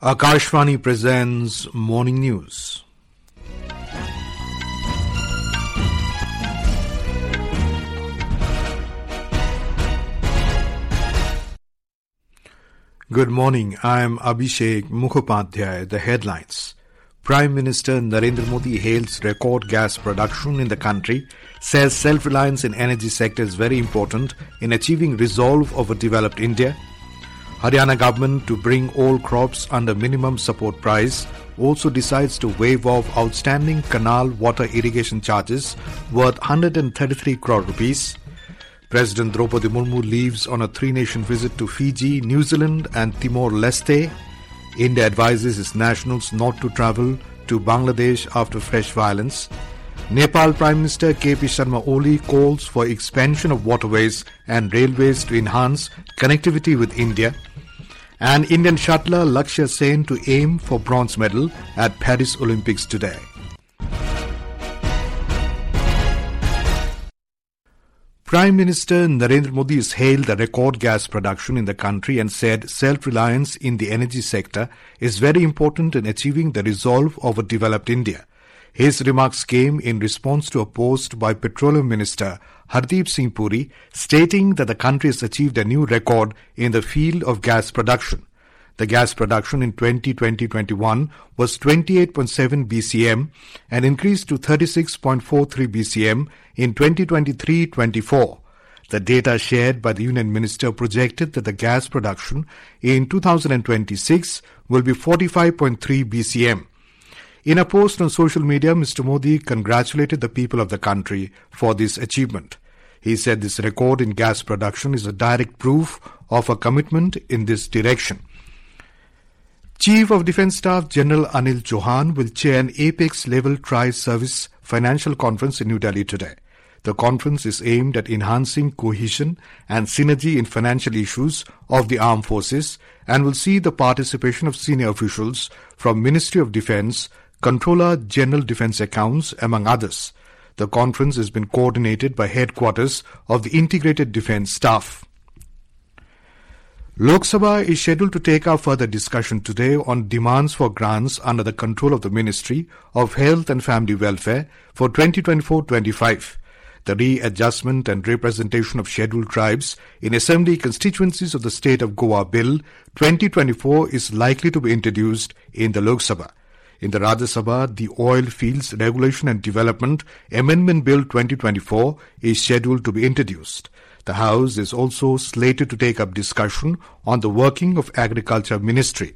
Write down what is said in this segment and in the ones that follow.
Akashvani presents Morning News. Good morning. I am Abhishek Mukhopadhyay. The headlines. Prime Minister Narendra Modi hails record gas production in the country, says self-reliance in energy sector is very important in achieving resolve of a developed India. Haryana government to bring all crops under minimum support price also decides to waive off outstanding canal water irrigation charges worth 133 crore rupees. President Draupadi Murmu leaves on a three-nation visit to Fiji, New Zealand and Timor-Leste. India advises its nationals not to travel to Bangladesh after fresh violence. Nepal Prime Minister KP Sharma Oli calls for expansion of waterways and railways to enhance connectivity with India. And Indian shuttler Lakshya Sen to aim for bronze medal at Paris Olympics today. Prime Minister Narendra Modi has hailed the record gas production in the country and said self-reliance in the energy sector is very important in achieving the resolve of a developed India. His remarks came in response to a post by Petroleum Minister Hardeep Singh Puri stating that the country has achieved a new record in the field of gas production. The gas production in 2020-21 was 28.7 BCM and increased to 36.43 BCM in 2023-24. The data shared by the Union Minister projected that the gas production in 2026 will be 45.3 BCM. In a post on social media, Mr. Modi congratulated the people of the country for this achievement. He said this record in gas production is a direct proof of a commitment in this direction. Chief of Defence Staff General Anil Chauhan will chair an apex-level tri-service financial conference in New Delhi today. The conference is aimed at enhancing cohesion and synergy in financial issues of the armed forces and will see the participation of senior officials from Ministry of Defence, Controller General Defence Accounts, among others. The conference has been coordinated by headquarters of the Integrated Defence Staff. Lok Sabha is scheduled to take up further discussion today on demands for grants under the control of the Ministry of Health and Family Welfare for 2024-25. The Readjustment and Representation of Scheduled Tribes in Assembly Constituencies of the State of Goa Bill 2024 is likely to be introduced in the Lok Sabha. In the Rajya Sabha, the Oil Fields Regulation and Development Amendment Bill 2024 is scheduled to be introduced. The House is also slated to take up discussion on the working of Agriculture Ministry.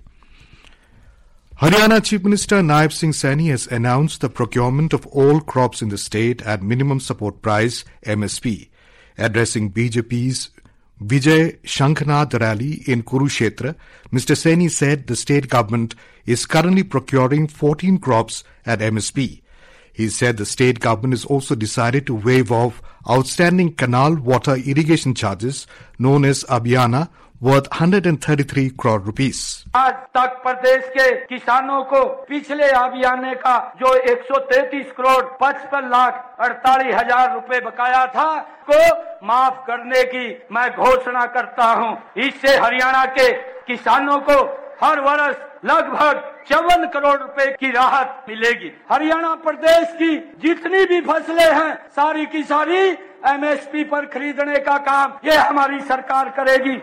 Haryana Chief Minister Naib Singh Saini has announced the procurement of all crops in the state at minimum support price MSP. Addressing BJP's Vijay Shankhnath rally in Kurukshetra, Mr. Saini said the state government is currently procuring 14 crops at MSP. He said the state government has also decided to waive off outstanding canal water irrigation charges known as Abhiyana worth 133 crore rupees. आज तक प्रदेश के किसानों को पिछले अभियान का जो 133 करोड़ 55 लाख 48 हजार रुपए बकाया था को माफ करने की मैं घोषणा करता हूं। इससे हरियाणा के किसानों को हर वर्ष लगभग 54 करोड़ रुपए की राहत मिलेगी। हरियाणा प्रदेश की जितनी भी फसलें हैं सारी की सारी एमएसपी पर खरीदने का काम ये हमारी सरकार करेगी।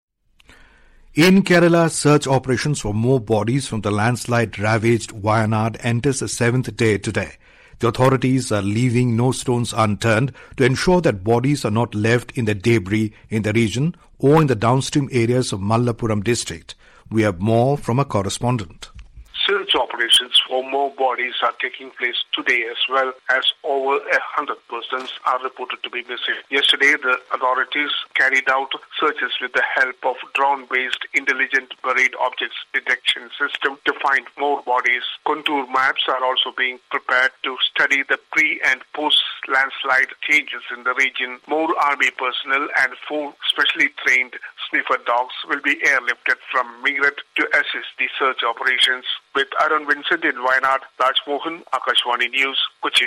In Kerala, search operations for more bodies from the landslide-ravaged Wayanad enters the 7th day today. The authorities are leaving no stones unturned to ensure that bodies are not left in the debris in the region or in the downstream areas of Malappuram district. We have more from a correspondent. Search operations for more bodies are taking place today as well as over 100 persons are reported to be missing. Yesterday, the authorities carried out searches with the help of drone-based intelligent buried objects detection system to find more bodies. Contour maps are also being prepared to study the pre- and post-landslide changes in the region. More army personnel and 4 specially trained sniffer dogs will be airlifted from Meerut to assist the search operations. With Arun Vincent in Wayanad, Raj Mohan, Akashvani News, Kochi.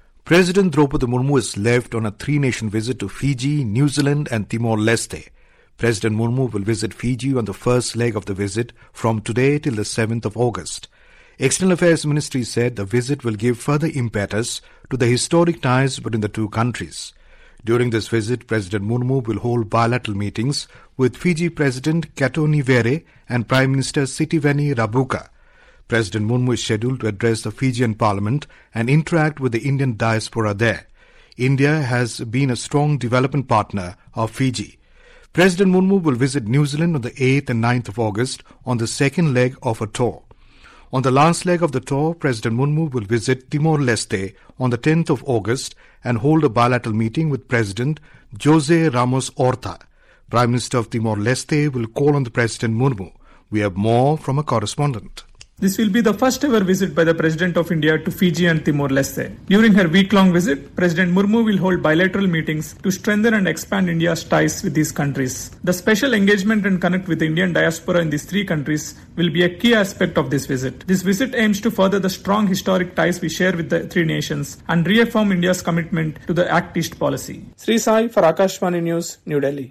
President Draupadi Murmu has left on a three-nation visit to Fiji, New Zealand and Timor-Leste. President Murmu will visit Fiji on the first leg of the visit from today till the 7th of August. External Affairs Ministry said the visit will give further impetus to the historic ties between the two countries. During this visit, President Murmu will hold bilateral meetings with Fiji President Ketoni Vere and Prime Minister Sitiveni Rabuka. President Murmu is scheduled to address the Fijian Parliament and interact with the Indian diaspora there. India has been a strong development partner of Fiji. President Murmu will visit New Zealand on the 8th and 9th of August on the second leg of a tour. On the last leg of the tour, President Murmu will visit Timor-Leste on the 10th of August and hold a bilateral meeting with President Jose Ramos Horta. Prime Minister of Timor-Leste will call on the President Murmu. We have more from a correspondent. This will be the first ever visit by the President of India to Fiji and Timor-Leste. During her week-long visit, President Murmu will hold bilateral meetings to strengthen and expand India's ties with these countries. The special engagement and connect with the Indian diaspora in these three countries will be a key aspect of this visit. This visit aims to further the strong historic ties we share with the three nations and reaffirm India's commitment to the Act East policy. Sri Sai for Akashvani News, New Delhi.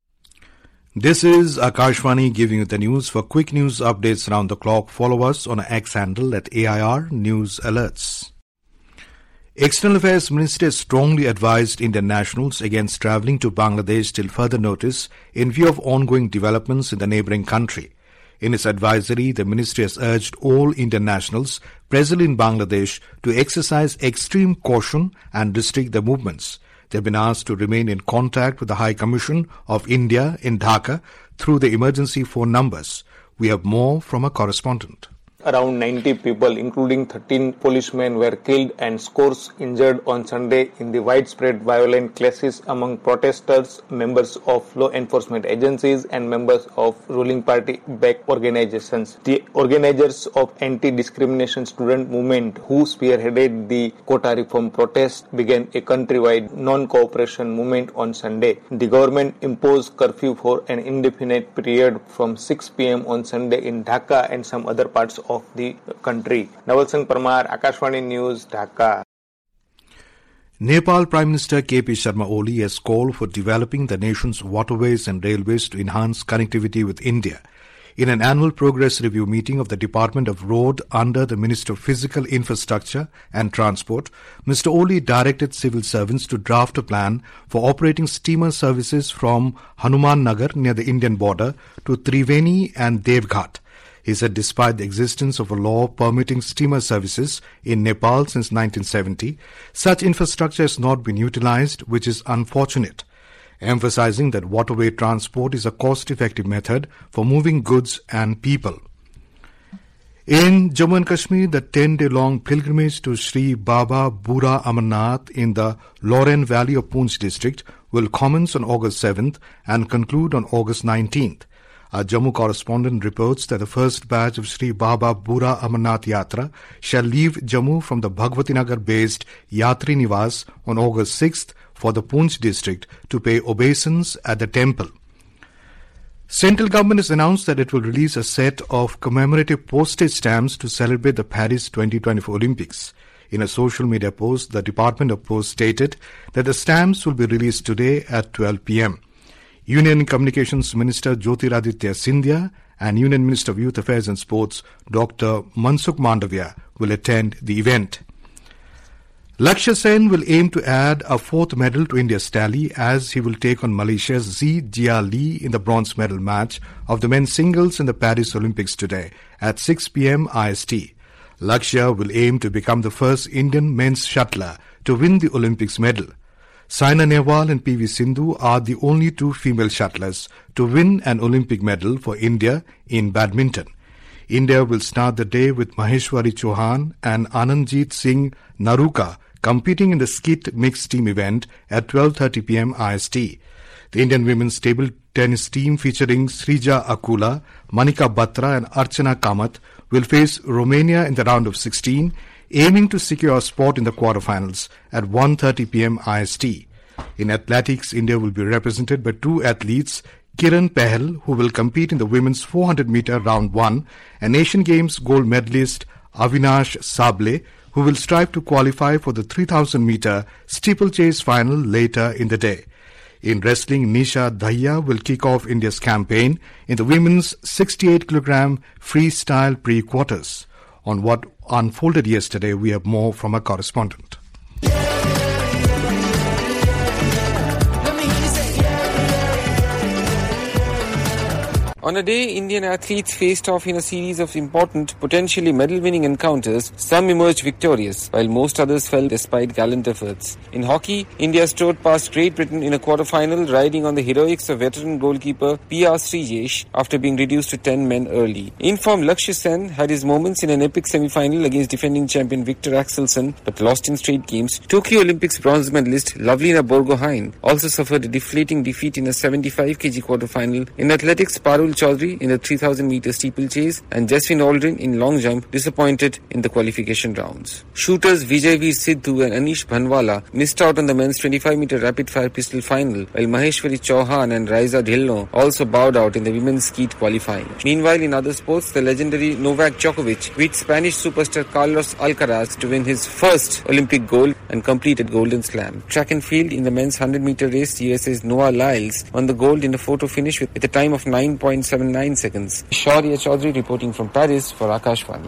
This is Akashvani giving you the news. For quick news updates around the clock, follow us on our X handle at AIR News Alerts. External Affairs Ministry has strongly advised Indian nationals against travelling to Bangladesh till further notice in view of ongoing developments in the neighbouring country. In its advisory, the ministry has urged all Indian nationals present in Bangladesh to exercise extreme caution and restrict their movements. They have been asked to remain in contact with the High Commission of India in Dhaka through the emergency phone numbers. We have more from a correspondent. Around 90 people, including 13 policemen, were killed and scores injured on Sunday in the widespread violent clashes among protesters, members of law enforcement agencies and members of ruling party-backed organizations. The organizers of anti-discrimination student movement who spearheaded the quota reform protest began a countrywide non-cooperation movement on Sunday. The government imposed curfew for an indefinite period from 6 p.m. on Sunday in Dhaka and some other parts of the country. Naval Singh Parmar, Akashvani News, Dhaka. Nepal Prime Minister KP Sharma Oli has called for developing the nation's waterways and railways to enhance connectivity with India. In an annual progress review meeting of the Department of Road under the Minister of Physical Infrastructure and Transport, Mr. Oli directed civil servants to draft a plan for operating steamer services from Hanuman Nagar near the Indian border to Triveni and Devghat. He said despite the existence of a law permitting steamer services in Nepal since 1970, such infrastructure has not been utilized, which is unfortunate, emphasizing that waterway transport is a cost-effective method for moving goods and people. In Jammu and Kashmir, the 10-day-long pilgrimage to Sri Baba Bura Amarnath in the Loren Valley of Poonch district will commence on August 7th and conclude on August 19th. Our Jammu correspondent reports that the first batch of Sri Baba Bura Amarnath Yatra shall leave Jammu from the Bhagwatinagar-based Yatri Niwas on August 6th for the Poonch district to pay obeisance at the temple. Central government has announced that it will release a set of commemorative postage stamps to celebrate the Paris 2024 Olympics. In a social media post, the Department of Post stated that the stamps will be released today at 12 p.m. Union Communications Minister Jyotiraditya Scindia and Union Minister of Youth Affairs and Sports Dr. Mansukh Mandavia will attend the event. Lakshya Sen will aim to add a fourth medal to India's tally as he will take on Malaysia's Zee Jia Lee in the bronze medal match of the men's singles in the Paris Olympics today at 6 p.m. IST. Lakshya will aim to become the first Indian men's shuttler to win the Olympics medal. Saina Nehwal and PV Sindhu are the only two female shuttlers to win an Olympic medal for India in badminton. India will start the day with Maheshwari Chauhan and Anandjit Singh Naruka competing in the skit mixed team event at 12:30 p.m. IST. The Indian women's table tennis team featuring Srija Akula, Manika Batra and Archana Kamath will face Romania in the round of 16, aiming to secure a spot in the quarterfinals at 1:30 p.m. IST. In athletics, India will be represented by two athletes, Kiran Pahel, who will compete in the women's 400-meter round 1, and Asian Games gold medalist Avinash Sable, who will strive to qualify for the 3,000-meter steeplechase final later in the day. In wrestling, Nisha Dahiya will kick off India's campaign in the women's 68kg freestyle pre-quarters. On what unfolded yesterday, we have more from our correspondent. On a day Indian athletes faced off in a series of important, potentially medal-winning encounters, some emerged victorious, while most others fell despite gallant efforts. In hockey, India strode past Great Britain in a quarter-final, riding on the heroics of veteran goalkeeper P.R. Srijesh after being reduced to 10 men early. In-form Lakshya Sen had his moments in an epic semi-final against defending champion Victor Axelsen, but lost in straight games. Tokyo Olympics bronze medalist Lavlina Borgohain also suffered a deflating defeat in a 75 kg quarter-final. In athletics, Parul Chaudhary in the 3000 meter steeplechase and Jaswin Aldrin in long jump disappointed in the qualification rounds. Shooters Vijayveer Sidhu and Anish Bhanwala missed out on the men's 25 meter rapid fire pistol final, while Maheshwari Chauhan and Raiza Dhillon also bowed out in the women's skeet qualifying. Meanwhile, in other sports, the legendary Novak Djokovic beat Spanish superstar Carlos Alcaraz to win his first Olympic gold and completed Golden Slam. Track and field, in the men's 100 meter race, USA's Noah Lyles won the gold in a photo finish with a time of 9.79 seconds. Shaurya Chaudhary reporting from Paris for Akashvani.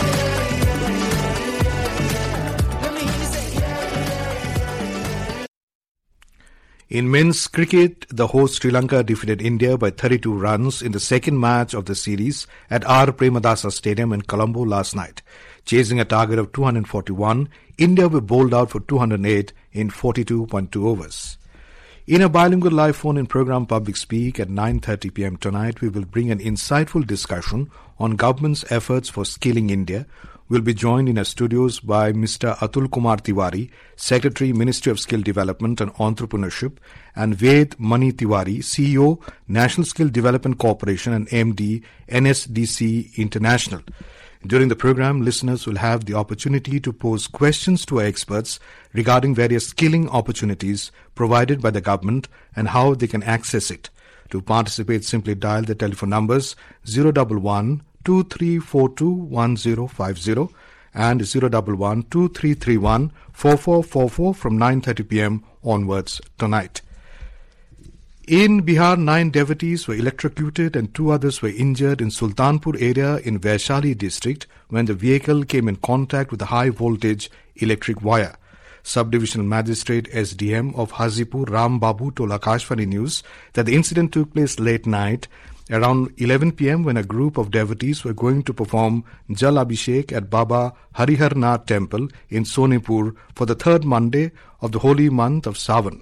In men's cricket, the host Sri Lanka defeated India by 32 runs in the second match of the series at R. Premadasa Stadium in Colombo last night. Chasing a target of 241, India were bowled out for 208 in 42.2 overs. In a bilingual live phone-in program Public Speak at 9:30 p.m. tonight, we will bring an insightful discussion on government's efforts for skilling India. We'll be joined in our studios by Mr. Atul Kumar Tiwari, Secretary, Ministry of Skill Development and Entrepreneurship, and Ved Mani Tiwari, CEO, National Skill Development Corporation and MD, NSDC International. During the program, listeners will have the opportunity to pose questions to our experts regarding various skilling opportunities provided by the government and how they can access it. To participate, simply dial the telephone numbers 011-2342-1050 and 011-2331-4444 from 9:30 p.m. onwards tonight. In Bihar, 9 devotees were electrocuted and 2 others were injured in Sultanpur area in Vaishali district when the vehicle came in contact with a high-voltage electric wire. Subdivisional Magistrate SDM of Hazipur Ram Babu told Akashvani News that the incident took place late night around 11 p.m. when a group of devotees were going to perform Jal Abhishek at Baba Hariharnath Temple in Sonepur for the third Monday of the holy month of Sawan.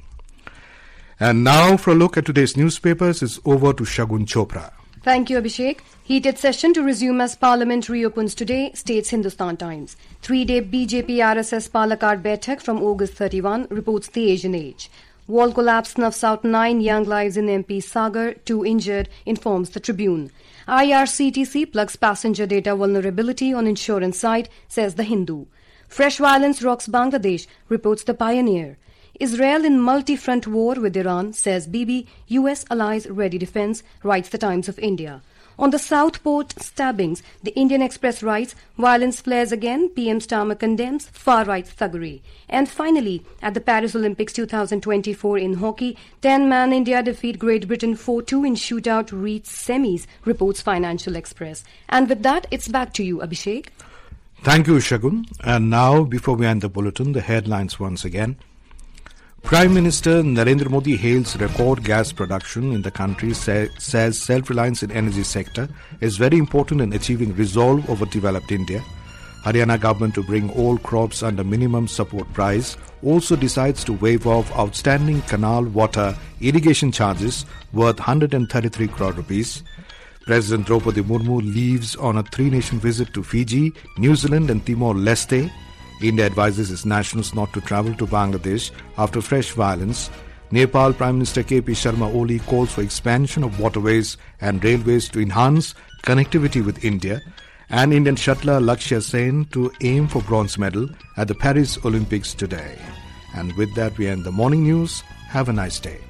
And now for a look at today's newspapers, it's over to Shagun Chopra. Thank you, Abhishek. Heated session to resume as Parliament reopens today, states Hindustan Times. 3-day BJP RSS Palakkad Baitak from August 31, reports the Asian Age. Wall collapse snuffs out 9 young lives in MP Sagar, 2 injured, informs the Tribune. IRCTC plugs passenger data vulnerability on insurance site, says the Hindu. Fresh violence rocks Bangladesh, reports the Pioneer. Israel in multi-front war with Iran, says Bibi. US allies ready defense, writes the Times of India. On the Southport stabbings, the Indian Express writes, violence flares again, PM Starmer condemns far-right thuggery. And finally, at the Paris Olympics 2024 in hockey, 10-man India defeat Great Britain 4-2 in shootout, reach semis, reports Financial Express. And with that, it's back to you, Abhishek. Thank you, Shagun. And now, before we end the bulletin, the headlines once again. Prime Minister Narendra Modi hails record gas production in the country, says self-reliance in energy sector is very important in achieving resolve over developed India. Haryana government to bring all crops under minimum support price also decides to waive off outstanding canal water irrigation charges worth 133 crore rupees. President Draupadi Murmu leaves on a 3-nation visit to Fiji, New Zealand and Timor-Leste. India advises its nationals not to travel to Bangladesh after fresh violence. Nepal Prime Minister KP Sharma Oli calls for expansion of waterways and railways to enhance connectivity with India. And Indian shuttler Lakshya Sen to aim for bronze medal at the Paris Olympics today. And with that, we end the morning news. Have a nice day.